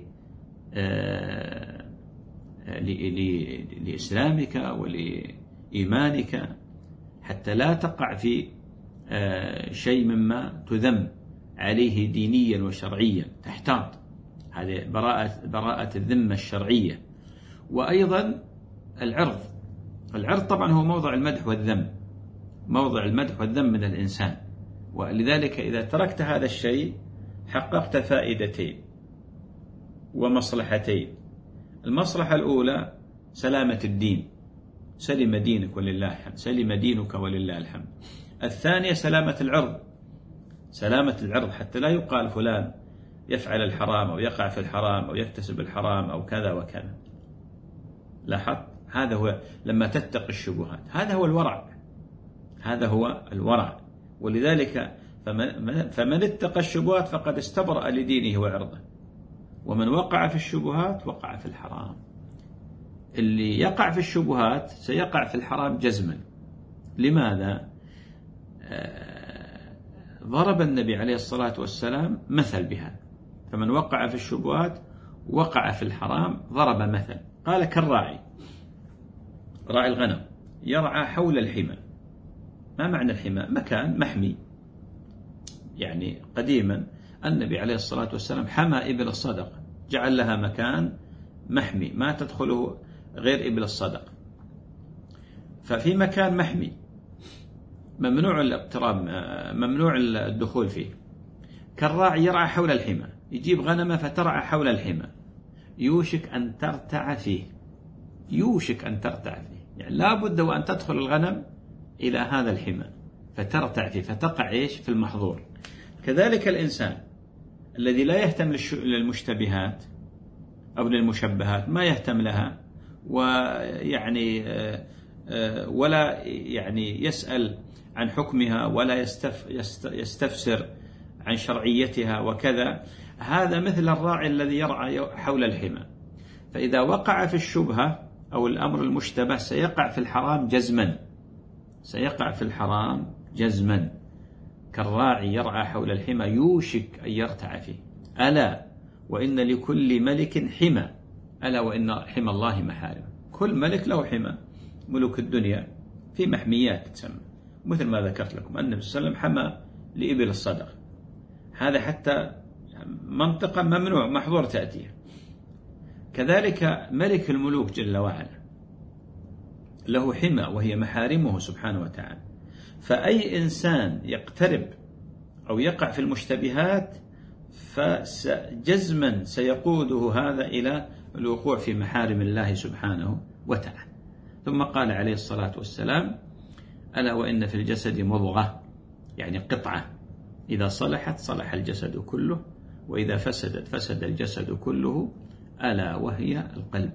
S2: لإسلامك ولإيمانك، حتى لا تقع في شيء مما تذم عليه دينيا وشرعيا، تحتاط. هذه براءة الذمة الشرعية. وأيضا العرض طبعا هو موضع المدح والذم من الإنسان. ولذلك إذا تركت هذا الشيء حققت فائدتين ومصلحتين. المصلحة الأولى سلامة الدين، سلم دينك ولله الحمد، سلم دينك ولله الحمد. الثانية سلامة العرض، حتى لا يقال فلان يفعل الحرام أو يقع في الحرام أو يكتسب الحرام أو كذا وكذا. لاحظ، هذا هو لما تتقي الشبهات، هذا هو الورع. ولذلك فمن اتقى الشبهات فقد استبرأ لدينه وعرضه، ومن وقع في الشبهات وقع في الحرام. اللي يقع في الشبهات سيقع في الحرام جزما. لماذا؟ ضرب النبي عليه الصلاة والسلام مثل بهذا، فمن وقع في الشبهات وقع في الحرام. ضرب مثل، قال كالراعي، راعي الغنم يرعى حول الحمى. ما معنى الحمى؟ مكان محمي. يعني قديما النبي عليه الصلاة والسلام حمى إبل الصدقة، جعل لها مكان محمي ما تدخله غير إبل الصدقة. ففي مكان محمي ممنوع الاقتراب، ممنوع الدخول فيه. كالراعي يرعى حول الحمى، يجيب غنمة فترعى حول الحمى، يوشك أن ترتع فيه، يعني لا بد وأن تدخل الغنم إلى هذا الحمى فترتع فيه، فتقع إيش؟ في المحظور. كذلك الإنسان الذي لا يهتم للمشتبهات أو للمشبهات، ما يهتم لها، ويعني ولا يعني يسأل عن حكمها ولا يستفسر عن شرعيتها وكذا، هذا مثل الراعي الذي يرعى حول الحمى. فإذا وقع في الشبهة أو الأمر المشتبه سيقع في الحرام جزما، كالراعي يرعى حول الحمى يوشك أن يرتع فيه. ألا وإن لكل ملك حمى، ألا وإن حمى الله محارم. كل ملك له حمى، ملوك الدنيا في محميات تسمى، مثل ما ذكرت لكم النبي صلى الله عليه وسلم حمى لإبل الصدقة، هذا حتى منطقة ممنوع محظور تأتيه. كذلك ملك الملوك جل وعلا له حمى وهي محارمه سبحانه وتعالى. فأي إنسان يقترب أو يقع في المشتبهات فجزما سيقوده هذا إلى الوقوع في محارم الله سبحانه وتعالى. ثم قال عليه الصلاة والسلام: ألا وإن في الجسد مضغة، يعني قطعة، إذا صلحت صلح الجسد كله، وإذا فسدت فسد الجسد كله، ألا وهي القلب.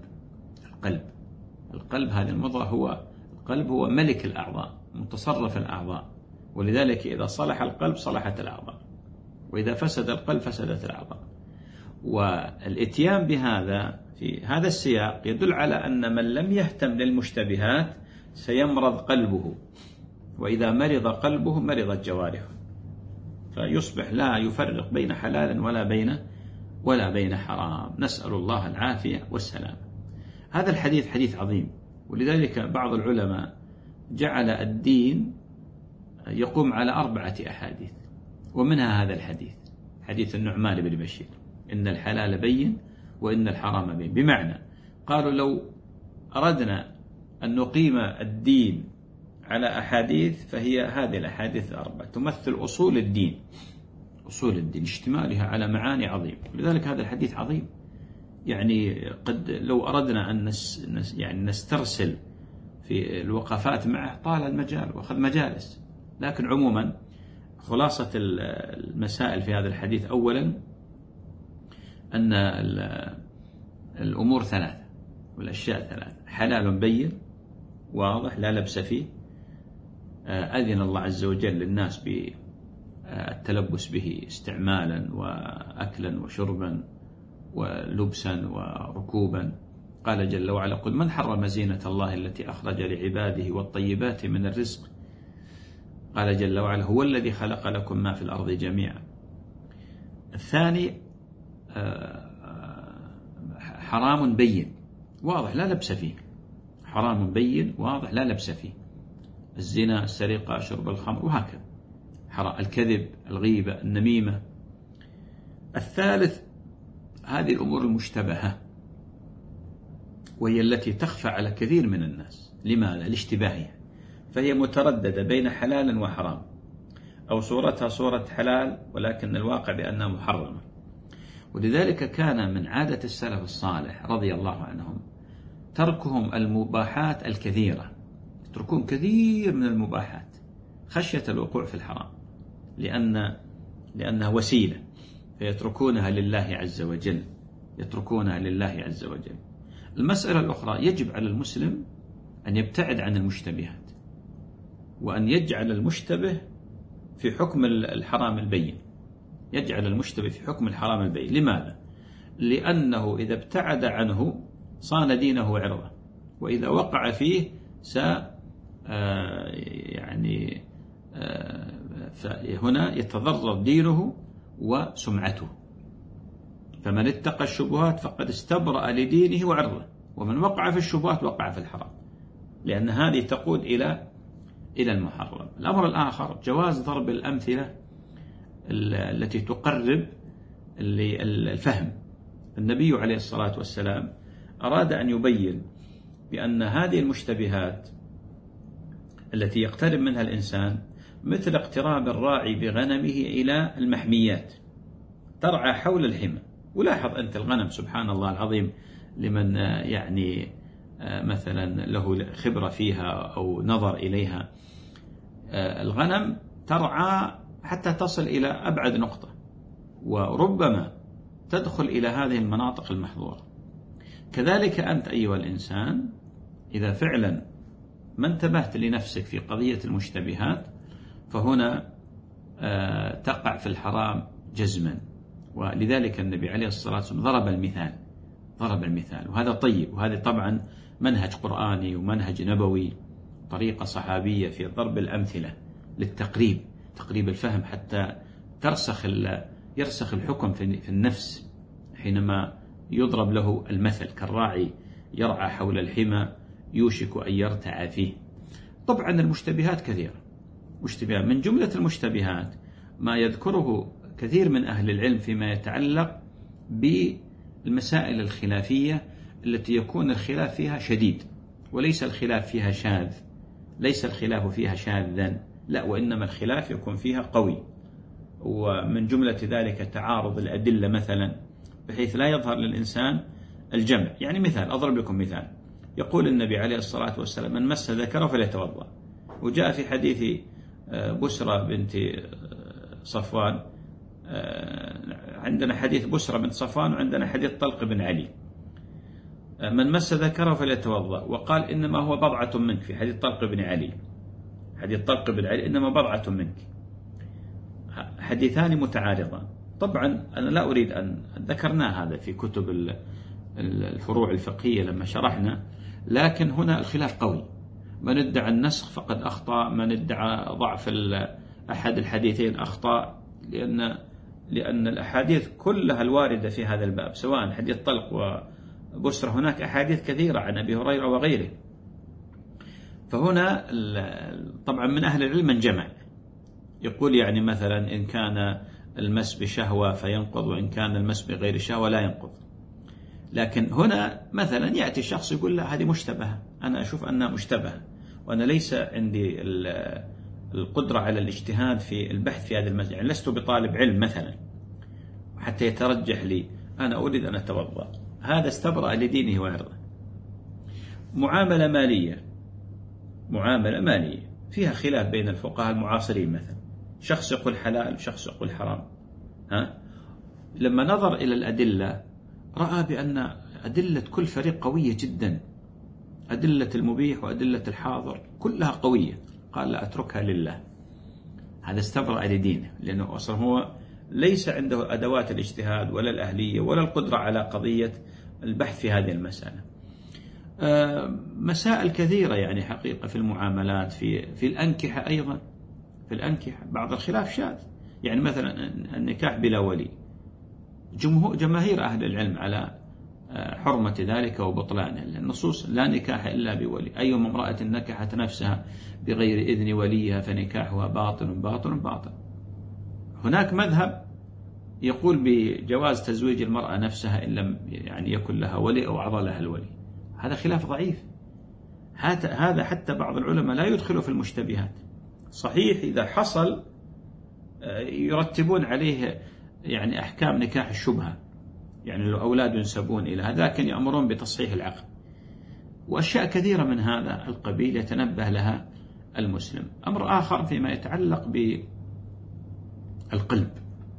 S2: القلب هذه المضغة، القلب هو ملك الأعضاء، متصرف الأعضاء، ولذلك إذا صلح القلب صلحت الأعضاء، وإذا فسد القلب فسدت الأعضاء. والإتيان بهذا في هذا السياق يدل على أن من لم يهتم للمشتبهات سيمرض قلبه، وإذا مرض قلبه مرضت جوارحه، فيصبح لا يفرق بين حلال ولا بين حرام. نسأل الله العافية والسلام. هذا الحديث حديث عظيم، ولذلك بعض العلماء جعل الدين يقوم على 4 أحاديث، ومنها هذا الحديث، حديث النعمان بن بشير: إن الحلال بين وإن الحرام بين. بمعنى قالوا لو أردنا أن نقيم الدين على أحاديث فهي هذه الأحاديث 4 تمثل أصول الدين، اشتمالها على معاني عظيمة. لذلك هذا الحديث عظيم، يعني قد لو أردنا أن نسترسل في الوقفات معه طال المجال وأخذ مجالس. لكن عموما خلاصة المسائل في هذا الحديث: أولا أن الأمور 3 والأشياء 3: حلال بين واضح لا لبس فيه، أذن الله عز وجل للناس بالتلبس به استعمالا وأكلا وشربا ولبسا وركوبا. قال جل وعلا: قل من حرم زينة الله التي أخرج لعباده والطيبات من الرزق. قال جل وعلا: هو الذي خلق لكم ما في الأرض جميعا. الثاني حرام بين واضح لا لبس فيه، حرام بين واضح لا لبس فيه: الزنا، السرقة، شرب الخمر، وهكذا. الكذب، الغيبة، النميمة. الثالث هذه الأمور المشتبهة، وهي التي تخفى على كثير من الناس. لماذا؟ لاشتباهها، فهي مترددة بين حلال وحرام، أو صورتها صورة حلال ولكن الواقع بأنها محرمة. ولذلك كان من عادة السلف الصالح رضي الله عنهم تركهم المباحات الكثيرة، يتركون كثير من المباحات خشية الوقوع في الحرام، لأنها وسيلة، فيتركونها لله عز وجل، المسألة الأخرى: يجب على المسلم أن يبتعد عن المشتبهات، وأن يجعل المشتبه في حكم الحرام البين، لماذا؟ لأنه إذا ابتعد عنه صان دينه وعرضه، وإذا وقع فيه هنا يتضرر دينه وسمعته. فمن اتقى الشبهات فقد استبرأ لدينه وعرضه، ومن وقع في الشبهات وقع في الحرام، لأن هذه تقود إلى المحرم. الأمر الآخر: جواز ضرب الأمثلة التي تقرب الفهم. النبي عليه الصلاة والسلام أراد أن يبين بأن هذه المشتبهات التي يقترب منها الإنسان مثل اقتراب الراعي بغنمه إلى المحميات، ترعى حول الحمى. ولاحظ أنت الغنم سبحان الله العظيم، لمن مثلا له خبرة فيها أو نظر إليها، الغنم ترعى حتى تصل إلى أبعد نقطة، وربما تدخل إلى هذه المناطق المحظورة. كذلك أنت أيها الإنسان، إذا فعلا ما انتبهت لنفسك في قضية المشتبهات فهنا تقع في الحرام جزما. ولذلك النبي عليه الصلاة والسلام ضرب المثال، وهذا طيب، وهذا طبعا منهج قرآني ومنهج نبوي، طريقة صحابية في ضرب الأمثلة للتقريب، تقريب الفهم، حتى يرسخ الحكم في النفس حينما يضرب له المثل، كالراعي يرعى حول الحمى يوشك أن يرتع فيه. طبعا المشتبهات كثيرة، من جملة المشتبهات ما يذكره كثير من أهل العلم فيما يتعلق بالمسائل الخلافية التي يكون الخلاف فيها شديد، وليس الخلاف فيها شاذ، ليس الخلاف فيها شاذا، لا، وإنما الخلاف يكون فيها قوي. ومن جملة ذلك تعارض الأدلة مثلا، بحيث لا يظهر للإنسان الجمع. يعني مثال، أضرب لكم مثال، يقول النبي عليه الصلاة والسلام: من مس ذكره فليتوضأ. وجاء في حديث بسرى بنت صفوان، عندنا حديث بسرى بنت صفوان وعندنا حديث طلق بن علي: من مس ذكره فليتوضأ، وقال إنما هو بضعة منك في حديث طلق بن علي. حديث طلق بن علي إنما بضعة منك. حديثان متعارضان. طبعا أنا لا أريد أن ذكرنا هذا في كتب الفروع الفقهية لما شرحنا، لكن هنا الخلاف قوي. من ادعى النسخ فقد أخطأ، من ادعى ضعف أحد الحديثين أخطأ، لأن الأحاديث كلها الواردة في هذا الباب، سواء حديث طلق وبسرة، هناك أحاديث كثيرة عن أبي هريرة وغيره. فهنا طبعا من أهل العلم من جمع، يقول يعني مثلا إن كان المس بشهوة فينقض، وإن كان المس بغير شهوة لا ينقض. لكن هنا مثلا يأتي شخص يقول: لا، هذه مشتبهة، أنا أشوف أنها مشتبهة، وأنا ليس عندي القدرة على الاجتهاد في البحث في هذا المسألة، يعني لست بطالب علم مثلا حتى يترجح لي، أنا أريد أن أتوضأ. هذا استبرأ لدينه وعرضه. معاملة مالية فيها خلاف بين الفقهاء المعاصرين، مثلا شخص يقول حلال وشخص يقول حرام. لما نظر إلى الأدلة رأى بأن أدلة كل فريق قوية جدا، أدلة المبيح وأدلة الحاضر كلها قوية، قال: لا، أتركها لله. هذا استبرأ لدينه، لأنه أصلا هو ليس عنده أدوات الاجتهاد ولا الأهلية ولا القدرة على قضية البحث في هذه المسألة. مسائل كثيرة يعني حقيقة في المعاملات، في الأنكحة أيضا، في الأنكحة بعض الخلاف شاذ. يعني مثلا النكاح بلا ولي، جماهير أهل العلم على حرمة ذلك وبطلانه، النصوص: لا نكاح إلا بولي، أيما امرأة نكحت نفسها بغير إذن وليها فنكاحها باطل باطل باطل. هناك مذهب يقول بجواز تزويج المرأة نفسها إن لم يعني يكن لها ولي أو عضى لها الولي. هذا خلاف ضعيف. هذا حتى بعض العلماء لا يدخله في المشتبهات. صحيح إذا حصل يرتبون عليه يعني أحكام نكاح الشبهة، يعني لو أولاد ينسبون إلى هذا، لكن يأمرون بتصحيح العقد وأشياء كثيرة من هذا القبيل يتنبه لها المسلم. أمر آخر فيما يتعلق بالقلب،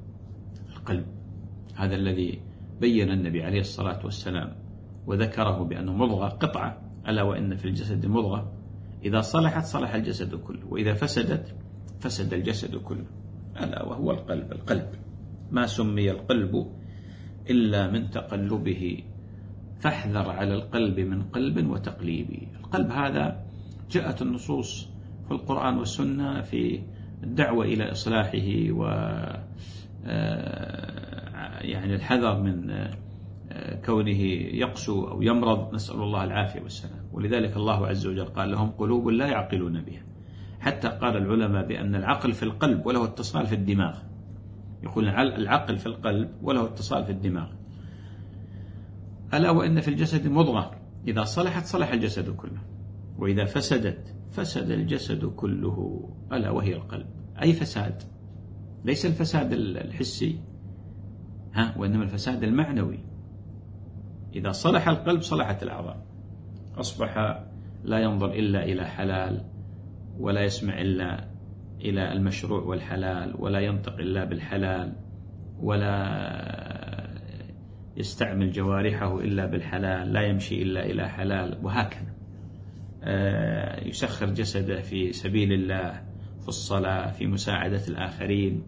S2: هذا الذي بين النبي عليه الصلاة والسلام وذكره بأنه مضغة قطعة، ألا وإن في الجسد مضغة إذا صلحت صلح الجسد كله، وإذا فسدت فسد الجسد كله، ألا وهو القلب. ما سمي القلب إلا من تقلبه، فاحذر على القلب من قلب وتقليب. القلب هذا جاءت النصوص في القرآن والسنة في الدعوة إلى إصلاحه، و يعني الحذر من كونه يقسو أو يمرض، نسأل الله العافية والسلام. ولذلك الله عز وجل قال: لهم قلوب لا يعقلون بها. حتى قال العلماء بأن العقل في القلب وله اتصال في الدماغ، يقول العقل في القلب وله اتصال في الدماغ. ألا وإن في الجسد مضغة إذا صلحت صلح الجسد كله، وإذا فسدت فسد الجسد كله، ألا وهي القلب. أي فساد، ليس الفساد الحسي، وإنما الفساد المعنوي. إذا صلح القلب صلحت الأعضاء، أصبح لا ينظر إلا إلى حلال، ولا يسمع إلا إلى المشروع والحلال، ولا ينطق إلا بالحلال، ولا يستعمل جوارحه إلا بالحلال، لا يمشي إلا إلى حلال، وهكذا. يسخر جسده في سبيل الله، في الصلاة، في مساعدة الآخرين،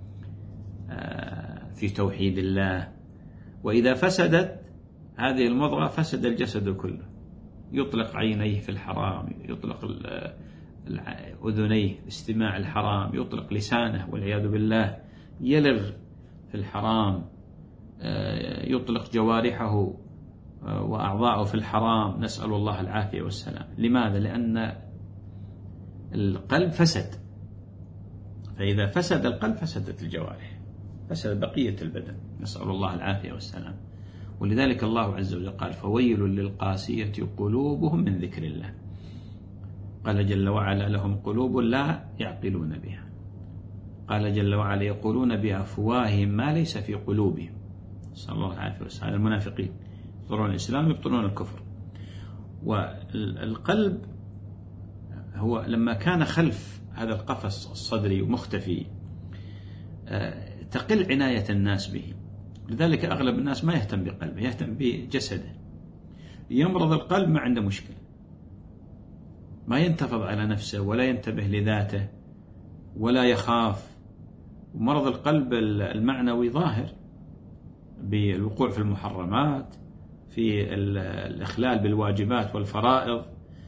S2: في توحيد الله. وإذا فسدت هذه المضغة فسد الجسد كله، يطلق عينيه في الحرام، يطلق أذنيه استماع الحرام، يطلق لسانه والعياذ بالله يلغ في الحرام، يطلق جوارحه وأعضاءه في الحرام، نسأل الله العافية والسلام. لماذا؟ لأن القلب فسد، فإذا فسد القلب فسدت الجوارح، فسد بقية البدن، نسأل الله العافية والسلام. ولذلك الله عز وجل قال: فويل للقاسية قلوبهم من ذكر الله. قال جل وعلا: لهم قلوب لا يعقلون بها. قال جل وعلا يقولون بأفواههم ما ليس في قلوبهم، نسأل الله العافية والسلامة. هذا المنافقين يبطلون الإسلام يبطلون الكفر. والقلب هو لما كان خلف هذا القفص الصدري ومختفي تقل عناية الناس به، لذلك أغلب الناس ما يهتم بقلبه، يهتم بجسده. يمرض القلب ما عنده مشكلة، ما ينتفض على نفسه ولا ينتبه لذاته ولا يخاف. ومرض القلب المعنوي ظاهر بالوقوع في المحرمات، في الإخلال بالواجبات والفرائض،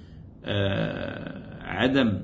S2: عدم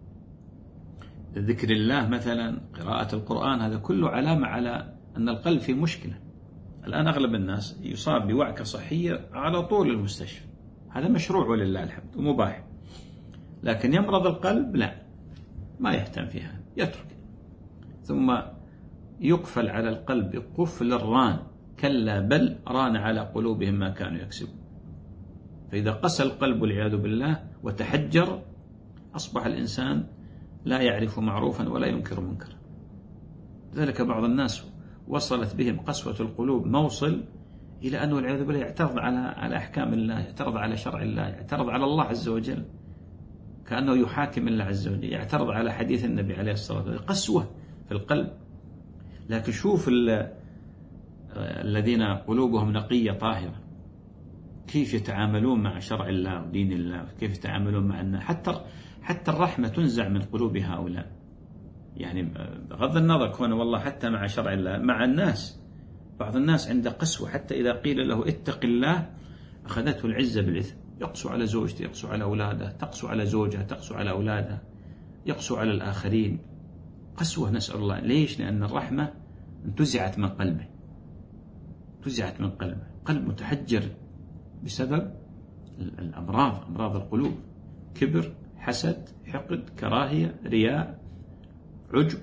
S2: ذكر الله مثلا، قراءة القرآن، هذا كله علامة على أن القلب فيه مشكلة. الآن أغلب الناس يصاب بوعكة صحية على طول المستشفى، هذا مشروع ولله الحمد ومباح. لكن يمرض القلب لا، ما يهتم فيها، يترك. ثم يقفل على القلب قفل الران، كلا بل ران على قلوبهم ما كانوا يكسبون. فإذا قسى القلب والعياذ بالله وتحجر، أصبح الإنسان لا يعرف معروفا ولا ينكر منكرا. لذلك بعض الناس وصلت بهم قسوة القلوب موصل إلى أنه والعياذ بالله يعترض على أحكام الله، يعترض على شرع الله، يعترض على الله عز وجل، كأنه يحاكم الله عز وجل، يعترض على حديث النبي عليه الصلاة والسلام. قسوة في القلب. لكن شوف الذين قلوبهم نقية طاهرة كيف يتعاملون مع شرع الله ودين الله، كيف يتعاملون مع الناس. حتى الرحمة تنزع من قلوب هؤلاء، يعني بغض النظر كونه والله حتى مع شرع الله مع الناس. بعض الناس عنده قسوة، حتى إذا قيل له اتق الله أخذته العزة بالإثم، يقسو على زوجته، يقسو على أولاده، تقسو على زوجها، تقسو على أولادها، يقسو على الآخرين. قسوة، نسأل الله. ليش؟ لأن الرحمة انتزعت من قلبه، انتزعت من قلبه، قلب متحجر بسبب أمراض القلوب، كبر، حسد، حقد، كراهية، رياء، عجب،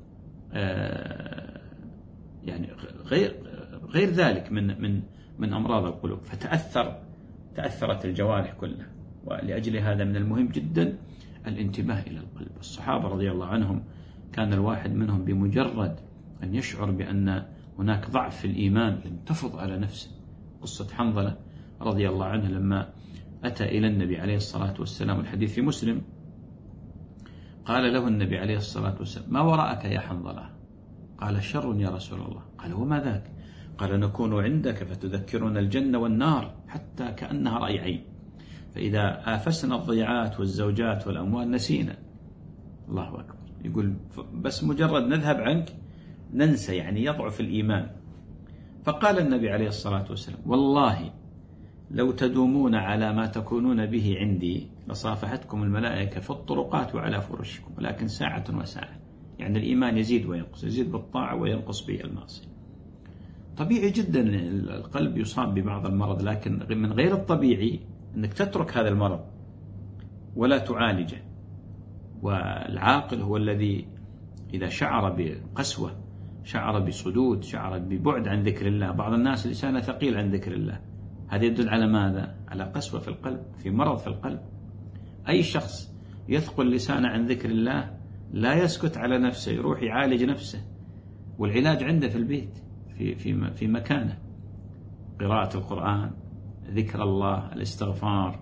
S2: يعني غير ذلك من أمراض القلوب. تأثرت الجوارح كلها. ولأجل هذا من المهم جدا الانتباه إلى القلب. الصحابة رضي الله عنهم كان الواحد منهم بمجرد أن يشعر بأن هناك ضعف في الإيمان ينتفض على نفسه. قصة حنظلة رضي الله عنه لما أتى إلى النبي عليه الصلاة والسلام، الحديث في مسلم، قال له النبي عليه الصلاة والسلام: ما وراءك يا حنظلة؟ قال: شر يا رسول الله. قال: وما ذاك؟ قال: نكون عندك فتذكرنا الجنة والنار حتى كأنها رأي عين، فإذا آفسنا الضيعات والزوجات والأموال نسينا. الله أكبر. يقول بس مجرد نذهب عنك ننسى، يعني يضعف الإيمان. فقال النبي عليه الصلاة والسلام: والله لو تدومون على ما تكونون به عندي لصافحتكم الملائكة في الطرقات وعلى فرشكم، ولكن ساعة وساعة. يعني الإيمان يزيد وينقص، يزيد بالطاعة وينقص بالمعصية. طبيعي جدا القلب يصاب ببعض المرض، لكن من غير الطبيعي أنك تترك هذا المرض ولا تعالجه. والعاقل هو الذي إذا شعر بقسوة، شعر بصدود، شعر ببعد عن ذكر الله. بعض الناس لسانه ثقيل عن ذكر الله، هذا يدل على ماذا؟ على قسوة في القلب، في مرض في القلب. أي شخص يثقل لسانه عن ذكر الله لا يسكت على نفسه، يروح يعالج نفسه، والعلاج عنده في البيت، في مكانه. قراءة القرآن، ذكر الله، الاستغفار،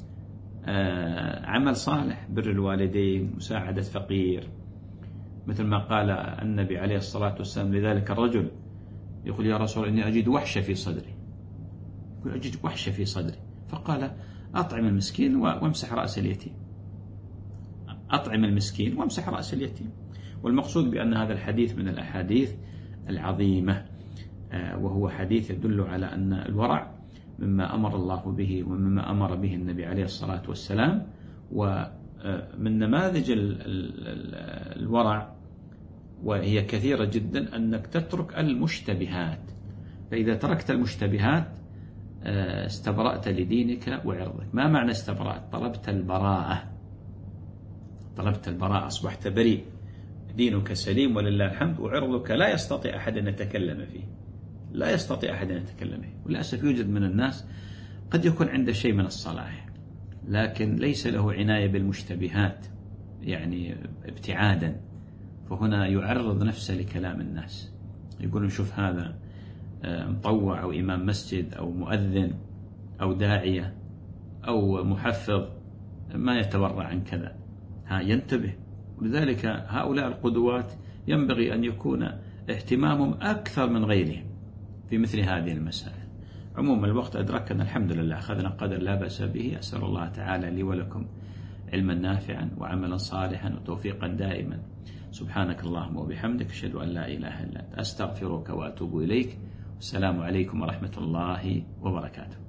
S2: عمل صالح، بر الوالدين، مساعدة فقير. مثل ما قال النبي عليه الصلاة والسلام لذلك الرجل، يقول: يا رسول إني أجد وحشة في صدري. يقول: أجد وحشة في صدري. فقال: أطعم المسكين وامسح رأس اليتيم. أطعم المسكين وامسح رأس اليتيم. والمقصود بأن هذا الحديث من الأحاديث العظيمة، وهو حديث يدل على أن الورع مما أمر الله به ومما أمر به النبي عليه الصلاة والسلام. ومن نماذج الورع، وهي كثيرة جدا، أنك تترك المشتبهات. فإذا تركت المشتبهات استبرأت لدينك وعرضك. ما معنى استبرأت؟ طلبت البراءة، طلبت البراءة، أصبحت بريء، دينك سليم ولله الحمد، وعرضك لا يستطيع أحد أن يتكلم فيه، لا يستطيع أحد أن يتكلم فيه. وللأسف يوجد من الناس قد يكون عنده شيء من الصلاح، لكن ليس له عناية بالمشتبهات، يعني ابتعادا. فهنا يعرض نفسه لكلام الناس، يقولون شوف هذا مطوع أو إمام مسجد أو مؤذن أو داعية أو محفظ ما يتورع عن كذا، ينتبه. ولذلك هؤلاء القدوات ينبغي أن يكون اهتمامهم أكثر من غيرهم في مثل هذه المسائل. عموما الوقت أدركنا، الحمد لله أخذنا قدر لا بأس به. أسأل الله تعالى لي ولكم علما نافعا وعملا صالحا وتوفيقا دائما. سبحانك اللهم وبحمدك، أشهد أن لا إله إلا أنت، أستغفرك وأتوب إليك. والسلام عليكم ورحمة الله وبركاته.